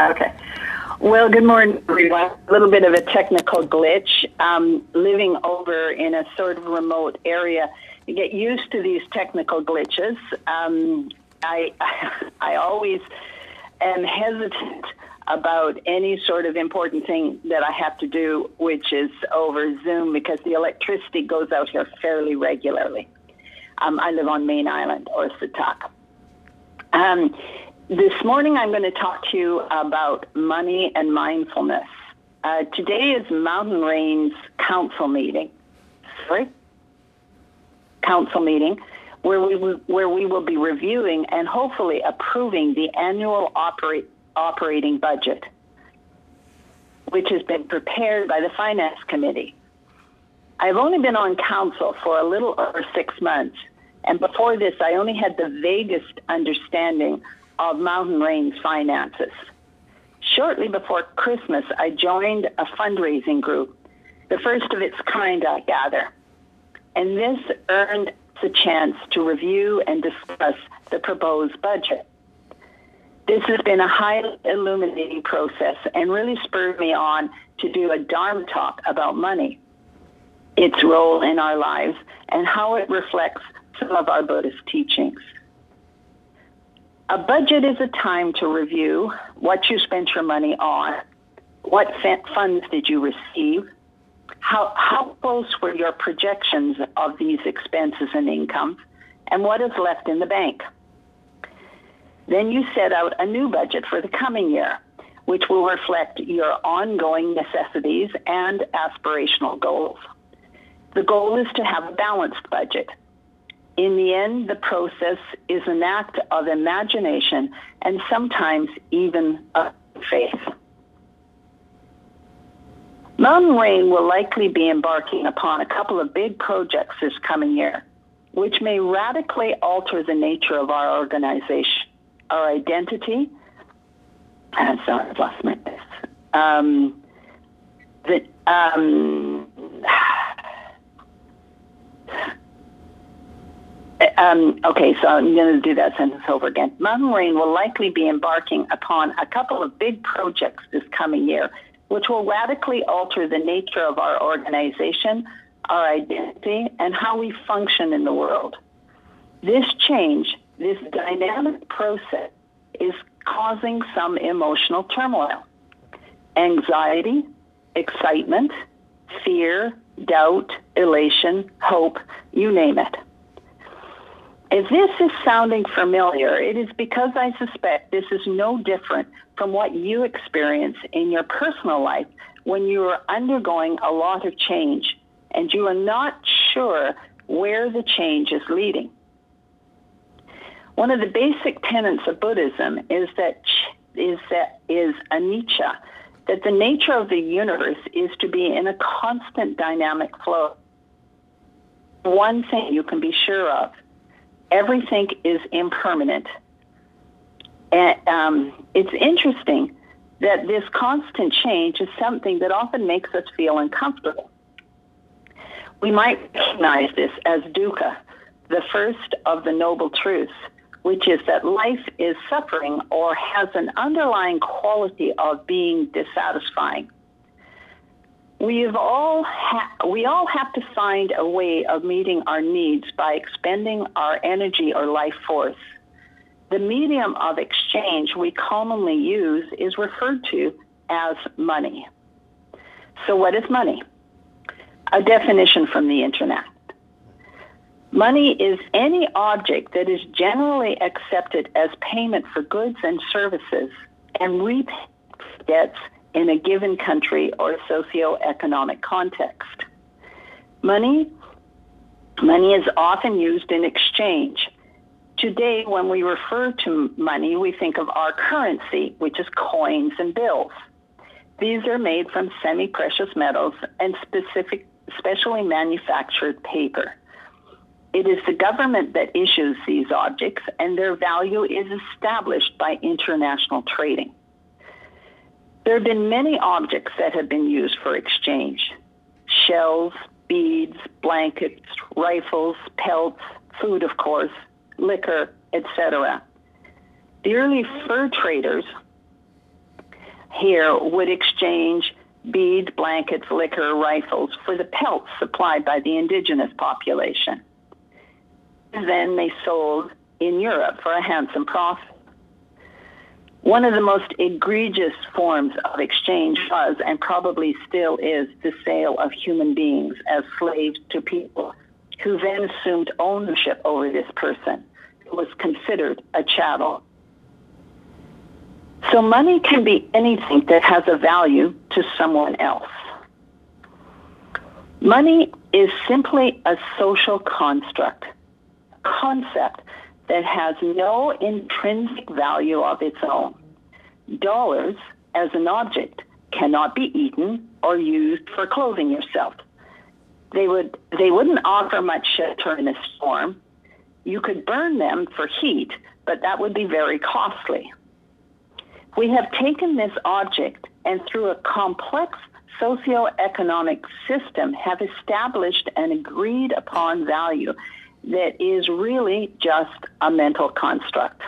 Okay. Well, good morning, everyone. A little bit of a technical glitch. Living over in a sort of remote area, you get used to these technical glitches. I always am hesitant about any sort of important thing that I have to do, which is over Zoom, because the electricity goes out here fairly regularly. I live on Main Island, or Setuck. This morning, I'm going to talk to you about money and mindfulness. Today is Mountain Rain's council meeting. Council meeting, where we will be reviewing and hopefully approving the annual operating budget, which has been prepared by the Finance Committee. I've only been on council for a little over 6 months, and before this, I only had the vaguest understanding of Mountain Rain's finances. Shortly before Christmas, I joined a fundraising group, the first of its kind, I gather, and this earned us a chance to review and discuss the proposed budget. This has been a highly illuminating process and really spurred me on to do a Dharma talk about money, its role in our lives, and how it reflects some of our Buddhist teachings. A budget is a time to review what you spent your money on, what funds did you receive, how close were your projections of these expenses and incomes, and what is left in the bank. Then you set out a new budget for the coming year, which will reflect your ongoing necessities and aspirational goals. The goal is to have a balanced budget. In the end, the process is an act of imagination and sometimes even of faith. Mountain Rain will likely be embarking upon a couple of big projects this coming year, which may radically alter the nature of our organization, our identity. Sorry, I've lost my Okay, so I'm going to do that sentence over again. Mountain Rain will likely be embarking upon a couple of big projects this coming year, which will radically alter the nature of our organization, our identity, and how we function in the world. This change, this dynamic process, is causing some emotional turmoil, anxiety, excitement, fear, doubt, elation, hope, you name it. If this is sounding familiar, it is because I suspect this is no different from what you experience in your personal life when you are undergoing a lot of change and you are not sure where the change is leading. One of the basic tenets of Buddhism is anicca, that the nature of the universe is to be in a constant dynamic flow. One thing you can be sure of: everything is impermanent. And it's interesting that this constant change is something that often makes us feel uncomfortable. We might recognize this as dukkha, the first of the noble truths, which is that life is suffering or has an underlying quality of being dissatisfying. We all have to find a way of meeting our needs by expending our energy or life force. The medium of exchange we commonly use is referred to as money. So what is money? A definition from the internet. Money is any object that is generally accepted as payment for goods and services and repayment for debts in a given country or socio-economic context. Money is often used in exchange. Today, when we refer to money, we think of our currency, which is coins and bills. These are made from semi-precious metals and specially manufactured paper. It is the government that issues these objects, and their value is established by international trading. There have been many objects that have been used for exchange: shells, beads, blankets, rifles, pelts, food, of course, liquor, etc. The early fur traders here would exchange beads, blankets, liquor, rifles for the pelts supplied by the indigenous population. Then they sold in Europe for a handsome profit. One of the most egregious forms of exchange was, and probably still is, the sale of human beings as slaves to people who then assumed ownership over this person, who was considered a chattel. So money can be anything that has a value to someone else. Money is simply a social construct, a concept that has no intrinsic value of its own. Dollars, as an object, cannot be eaten or used for clothing yourself. They wouldn't offer much shelter in a storm. You could burn them for heat, but that would be very costly. We have taken this object and through a complex socioeconomic system have established an agreed upon value that is really just a mental construct.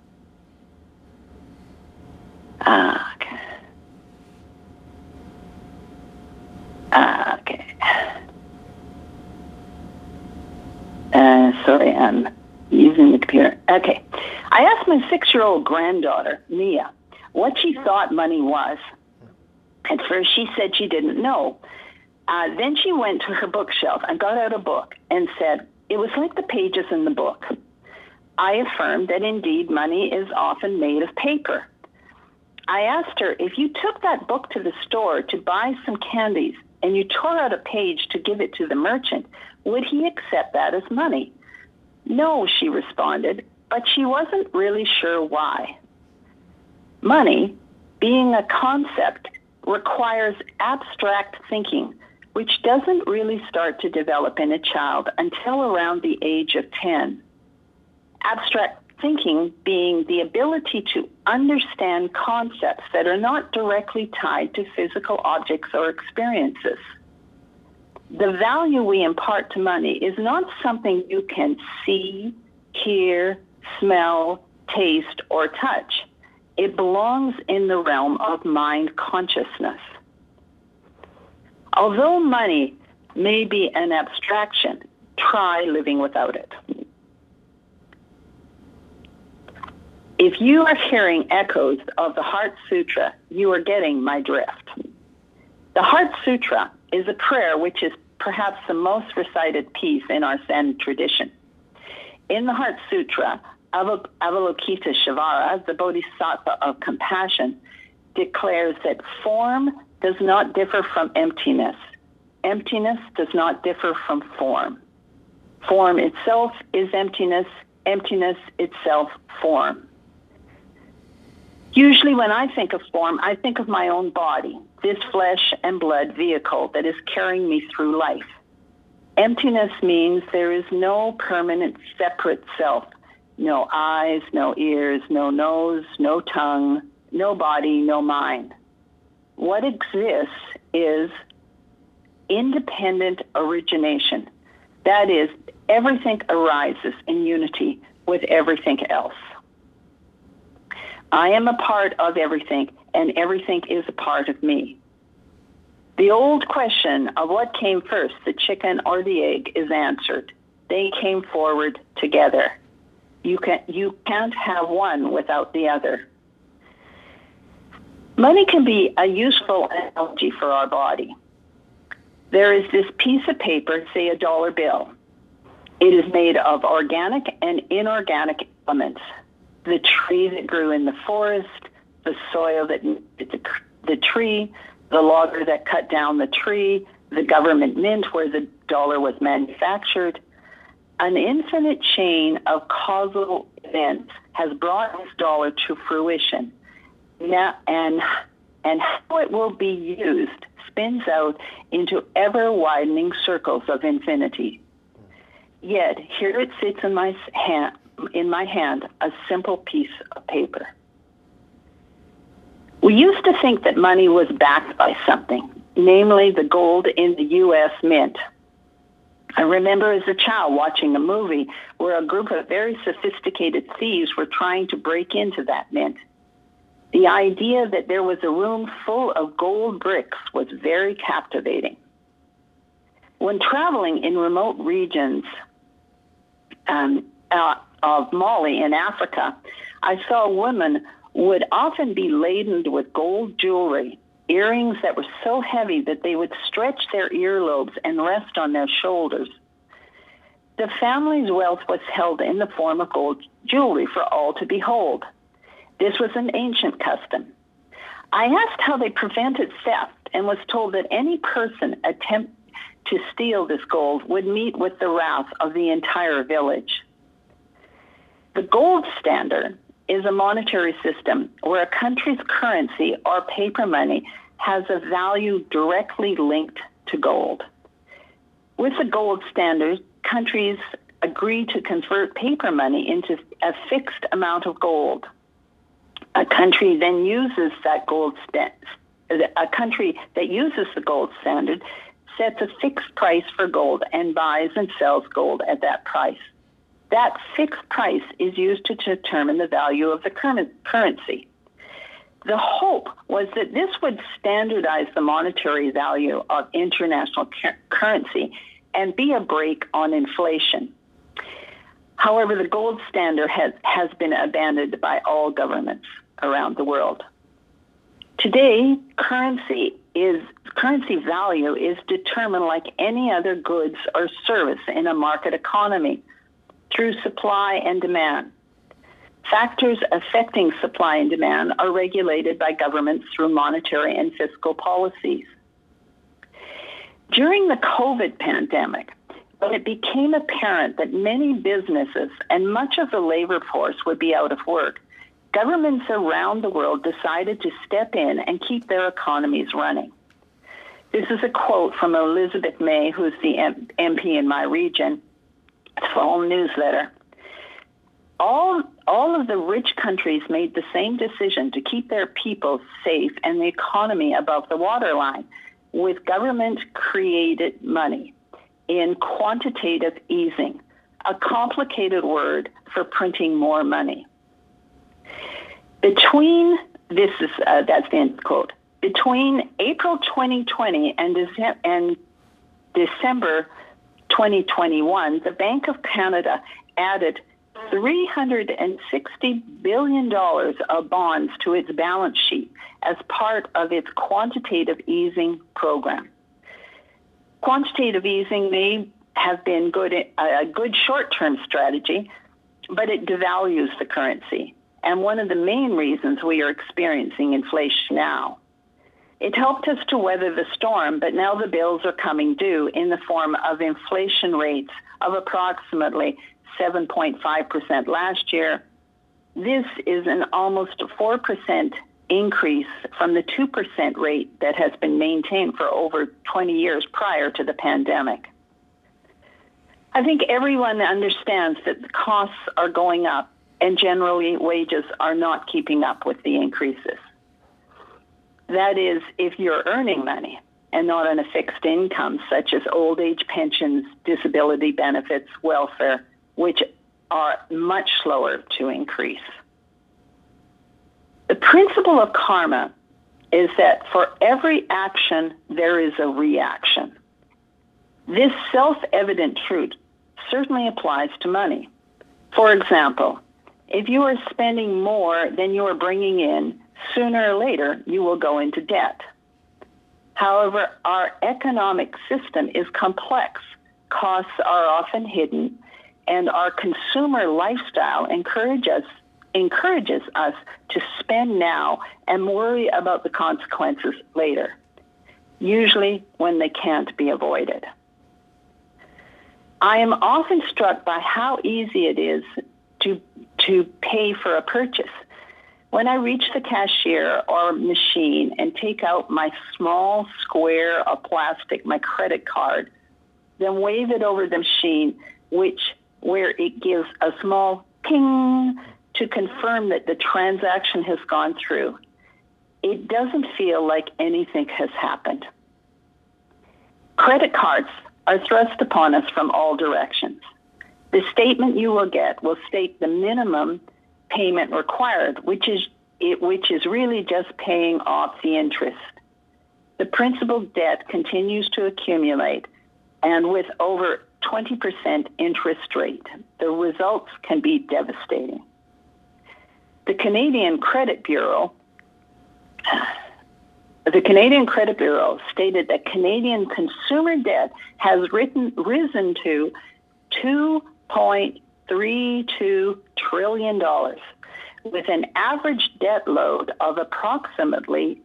Okay. Sorry, I'm using the computer. Okay. I asked my 6-year-old granddaughter, Mia, what she thought money was. At first, she said she didn't know. Then she went to her bookshelf and got out a book and said, it was like the pages in the book. I affirmed that indeed money is often made of paper. I asked her, if you took that book to the store to buy some candies and you tore out a page to give it to the merchant, would he accept that as money? No, she responded, but she wasn't really sure why. Money, being a concept, requires abstract thinking, which doesn't really start to develop in a child until around the age of 10. Abstract thinking being the ability to understand concepts that are not directly tied to physical objects or experiences. The value we impart to money is not something you can see, hear, smell, taste, or touch. It belongs in the realm of mind consciousness. Although money may be an abstraction, try living without it. If you are hearing echoes of the Heart Sutra, you are getting my drift. The Heart Sutra is a prayer which is perhaps the most recited piece in our Zen tradition. In the Heart Sutra, Avalokiteshvara, the Bodhisattva of compassion, declares that form does not differ from emptiness. Emptiness does not differ from form. Form itself is emptiness, emptiness itself form. Usually when I think of form, I think of my own body, this flesh and blood vehicle that is carrying me through life. Emptiness means there is no permanent separate self, no eyes, no ears, no nose, no tongue, no body, no mind. What exists is independent origination. That is, everything arises in unity with everything else. I am a part of everything, and everything is a part of me. The old question of what came first, the chicken or the egg, is answered. They came forward together. You can't have one without the other. Money can be a useful analogy for our body. There is this piece of paper, say $1 bill. It is made of organic and inorganic elements. The tree that grew in the forest, the soil that the tree, the logger that cut down the tree, the government mint where the dollar was manufactured. An infinite chain of causal events has brought this dollar to fruition. Now, and how it will be used spins out into ever-widening circles of infinity. Yet, here it sits in my hand, a simple piece of paper. We used to think that money was backed by something, namely the gold in the U.S. Mint. I remember as a child watching a movie where a group of very sophisticated thieves were trying to break into that mint. The idea that there was a room full of gold bricks was very captivating. When traveling in remote regions of Mali in Africa, I saw women would often be laden with gold jewelry, earrings that were so heavy that they would stretch their earlobes and rest on their shoulders. The family's wealth was held in the form of gold jewelry for all to behold. This was an ancient custom. I asked how they prevented theft and was told that any person attempt to steal this gold would meet with the wrath of the entire village. The gold standard is a monetary system where a country's currency or paper money has a value directly linked to gold. With the gold standard, countries agree to convert paper money into a fixed amount of gold. A country then uses that a country that uses the gold standard sets a fixed price for gold and buys and sells gold at that price. That fixed price is used to determine the value of the currency. The hope was that this would standardize the monetary value of international currency and be a brake on inflation. However, the gold standard has been abandoned by all governments around the world. Today, currency value is determined like any other goods or service in a market economy through supply and demand. Factors affecting supply and demand are regulated by governments through monetary and fiscal policies. During the COVID pandemic, when it became apparent that many businesses and much of the labor force would be out of work, governments around the world decided to step in and keep their economies running. This is a quote from Elizabeth May, who's the MP in my region, fall newsletter. All of the rich countries made the same decision to keep their people safe and the economy above the waterline with government-created money in quantitative easing, a complicated word for printing more money. That's the end quote. Between April 2020 and December 2021, the Bank of Canada added $360 billion of bonds to its balance sheet as part of its quantitative easing program. Quantitative easing may have been a good short-term strategy, but it devalues the currency, and one of the main reasons we are experiencing inflation now. It helped us to weather the storm, but now the bills are coming due in the form of inflation rates of approximately 7.5% last year. This is an almost 4% increase from the 2% rate that has been maintained for over 20 years prior to the pandemic. I think everyone understands that the costs are going up and generally wages are not keeping up with the increases. That is, if you're earning money and not on a fixed income, such as old age pensions, disability benefits, welfare, which are much slower to increase. The principle of karma is that for every action, there is a reaction. This self-evident truth certainly applies to money. For example, if you are spending more than you are bringing in, sooner or later you will go into debt. However, our economic system is complex. Costs are often hidden, and our consumer lifestyle encourages us to spend now and worry about the consequences later, usually when they can't be avoided. I am often struck by how easy it is to pay for a purchase. When I reach the cashier or machine and take out my small square of plastic, my credit card, then wave it over the machine, where it gives a small ping to confirm that the transaction has gone through, it doesn't feel like anything has happened. Credit cards are thrust upon us from all directions. The statement you will get will state the minimum payment required, which is which is really just paying off the interest. The principal debt continues to accumulate, and with over 20% interest rate, the results can be devastating. The Canadian Credit Bureau stated that Canadian consumer debt has risen to $2.32 trillion, with an average debt load of approximately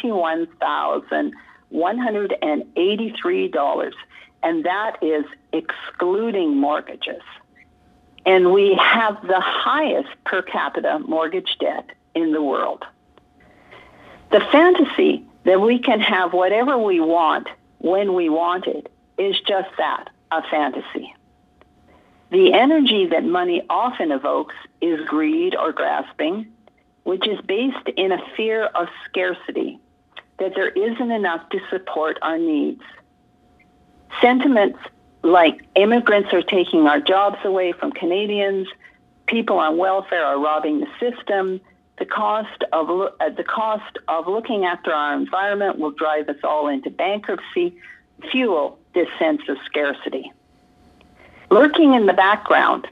$21,183, and that is excluding mortgages. And we have the highest per capita mortgage debt in the world. The fantasy that we can have whatever we want when we want it is just that, a fantasy. The energy that money often evokes is greed or grasping, which is based in a fear of scarcity, that there isn't enough to support our needs. Sentiments like immigrants are taking our jobs away from Canadians, people on welfare are robbing the system, the cost of looking after our environment will drive us all into bankruptcy, fuel this sense of scarcity. Lurking in the background,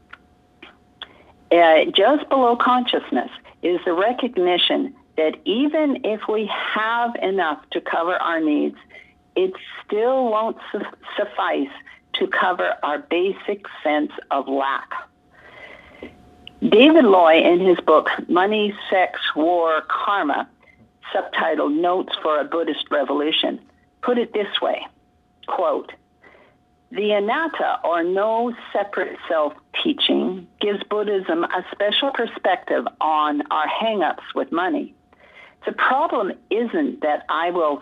just below consciousness, is the recognition that even if we have enough to cover our needs, it still won't suffice to cover our basic sense of lack. David Loy, in his book, Money, Sex, War, Karma, subtitled Notes for a Buddhist Revolution, put it this way, quote, "The anatta, or no separate self teaching, gives Buddhism a special perspective on our hang-ups with money. The problem isn't that I will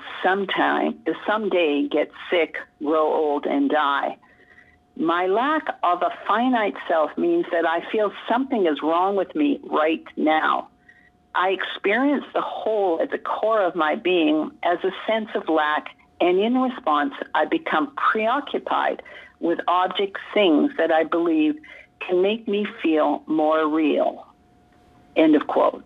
someday get sick, grow old, and die. My lack of a finite self means that I feel something is wrong with me right now. I experience the whole at the core of my being as a sense of lack, and in response, I become preoccupied with objects, things that I believe can make me feel more real." End of quote.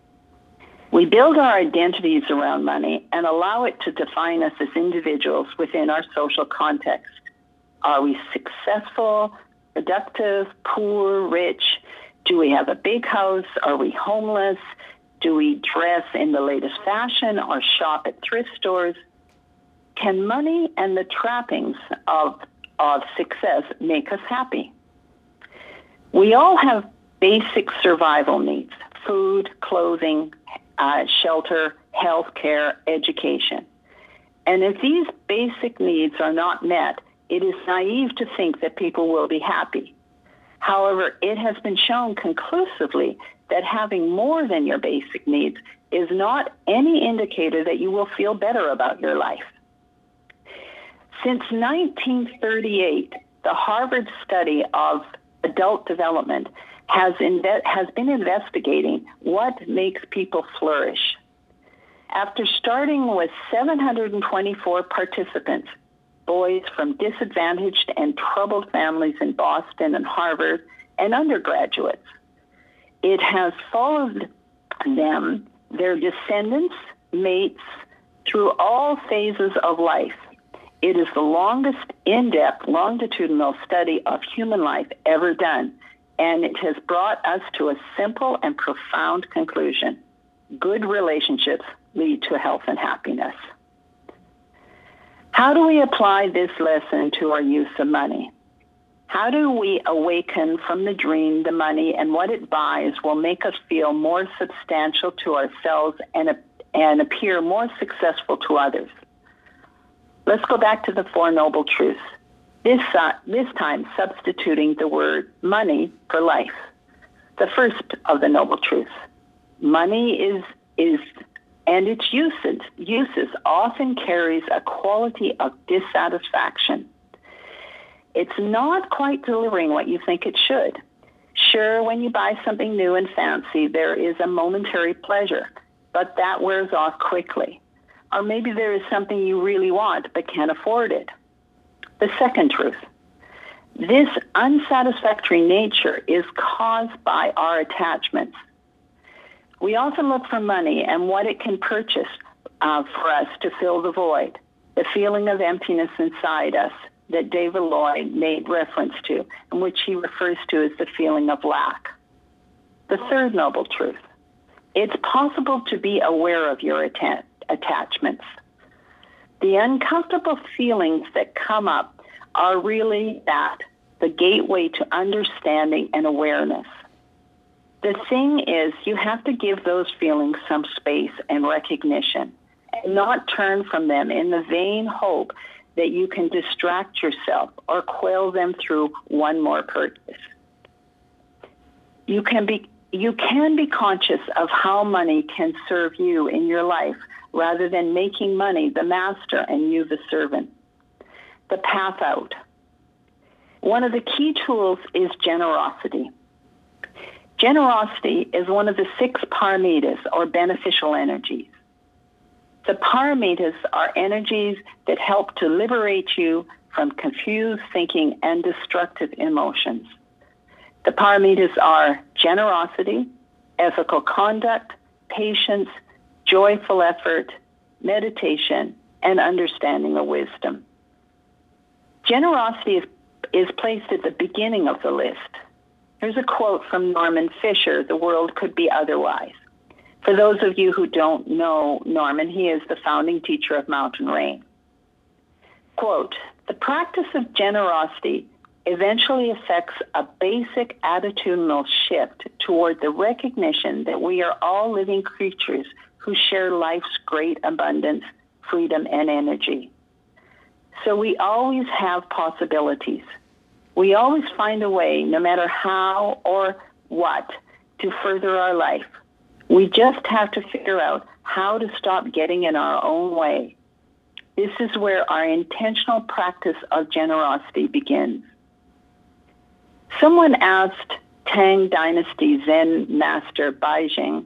We build our identities around money and allow it to define us as individuals within our social context. Are we successful, productive, poor, rich? Do we have a big house? Are we homeless? Do we dress in the latest fashion or shop at thrift stores? Can money and the trappings of success make us happy? We all have basic survival needs: food, clothing, shelter, health care, education. And if these basic needs are not met, it is naive to think that people will be happy. However, it has been shown conclusively that having more than your basic needs is not any indicator that you will feel better about your life. Since 1938, the Harvard study of adult development has been investigating what makes people flourish. After starting with 724 participants, boys from disadvantaged and troubled families in Boston and Harvard, and undergraduates, it has followed them, their descendants, mates, through all phases of life. It is the longest in-depth longitudinal study of human life ever done, and it has brought us to a simple and profound conclusion: good relationships lead to health and happiness. How do we apply this lesson to our use of money? How do we awaken from the dream the money and what it buys will make us feel more substantial to ourselves and appear more successful to others? Let's go back to the Four Noble Truths, this time substituting the word money for life. The first of the Noble Truths: money is and its uses often carries a quality of dissatisfaction. It's not quite delivering what you think it should. Sure, when you buy something new and fancy, there is a momentary pleasure, but that wears off quickly. Or maybe there is something you really want but can't afford it. The second truth: this unsatisfactory nature is caused by our attachments. We often look for money and what it can purchase for us to fill the void, the feeling of emptiness inside us that David Lloyd made reference to, and which he refers to as the feeling of lack. The third noble truth: it's possible to be aware of your attachments. The uncomfortable feelings that come up are really the gateway to understanding and awareness. The thing is, you have to give those feelings some space and recognition, and not turn from them in the vain hope that you can distract yourself or quell them through one more purchase. You can be conscious of how money can serve you in your life rather than making money the master and you the servant. The path out. One of the key tools is generosity. Generosity is one of the 6 paramitas, or beneficial energies. The paramitas are energies that help to liberate you from confused thinking and destructive emotions. The paramitas are generosity, ethical conduct, patience, joyful effort, meditation, and understanding of wisdom. Generosity is placed at the beginning of the list. Here's a quote from Norman Fisher: "The world could be otherwise." For those of you who don't know Norman, he is the founding teacher of Mountain Rain. Quote, "The practice of generosity eventually affects a basic attitudinal shift toward the recognition that we are all living creatures who share life's great abundance, freedom, and energy. So we always have possibilities. We always find a way, no matter how or what, to further our life. We just have to figure out how to stop getting in our own way. This is where our intentional practice of generosity begins." Someone asked Tang Dynasty Zen master Baizhang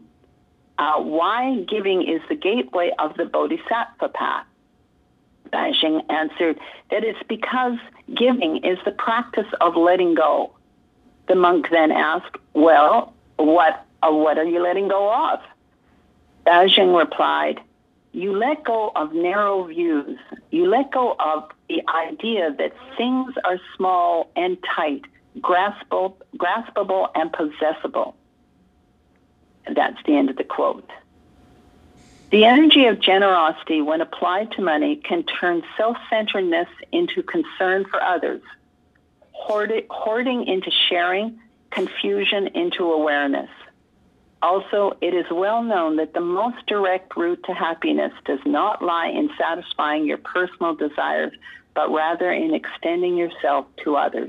why giving is the gateway of the Bodhisattva path. Baizhang answered that it's because giving is the practice of letting go. The monk then asked, "Well, what are you letting go of?" Baizhang replied, "You let go of narrow views. You let go of the idea that things are small and tight, graspable and possessible." And that's the end of the quote. The energy of generosity, when applied to money, can turn self-centeredness into concern for others, hoarding into sharing, confusion into awareness. Also, it is well known that the most direct route to happiness does not lie in satisfying your personal desires, but rather in extending yourself to others.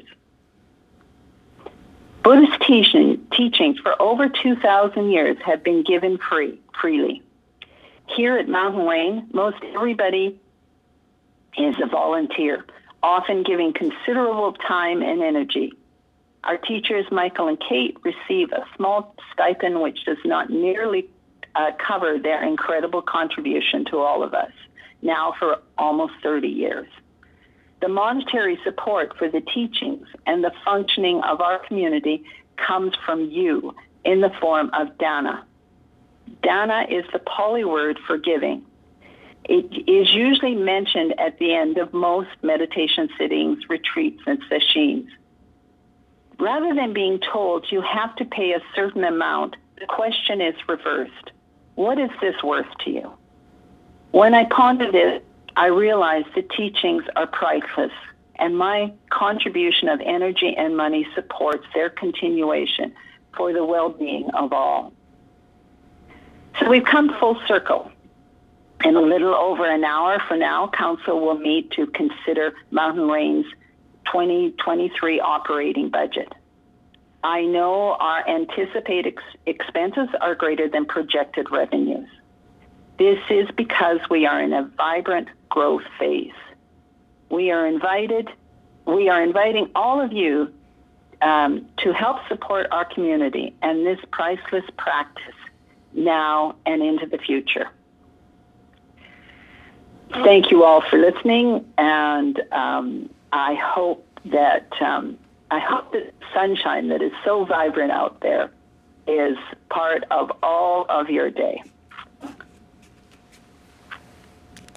Buddhist teachings for over 2,000 years have been given freely. Here at Mountain Rain, most everybody is a volunteer, often giving considerable time and energy. Our teachers, Michael and Kate, receive a small stipend which does not nearly cover their incredible contribution to all of us, now for almost 30 years. The monetary support for the teachings and the functioning of our community comes from you in the form of dana. Dana is the Pali word for giving. It is usually mentioned at the end of most meditation sittings, retreats, and sessions. Rather than being told you have to pay a certain amount, the question is reversed. What is this worth to you? When I pondered it, I realized the teachings are priceless, and my contribution of energy and money supports their continuation for the well-being of all. So we've come full circle. In a little over an hour from now, Council will meet to consider Mountain Rain's 2023 operating budget. I know our anticipated expenses are greater than projected revenues. This is because we are in a vibrant growth phase. We are inviting all of you to help support our community and this priceless practice now and into the future. Thank you all for listening, and I hope that the sunshine that is so vibrant out there is part of all of your day.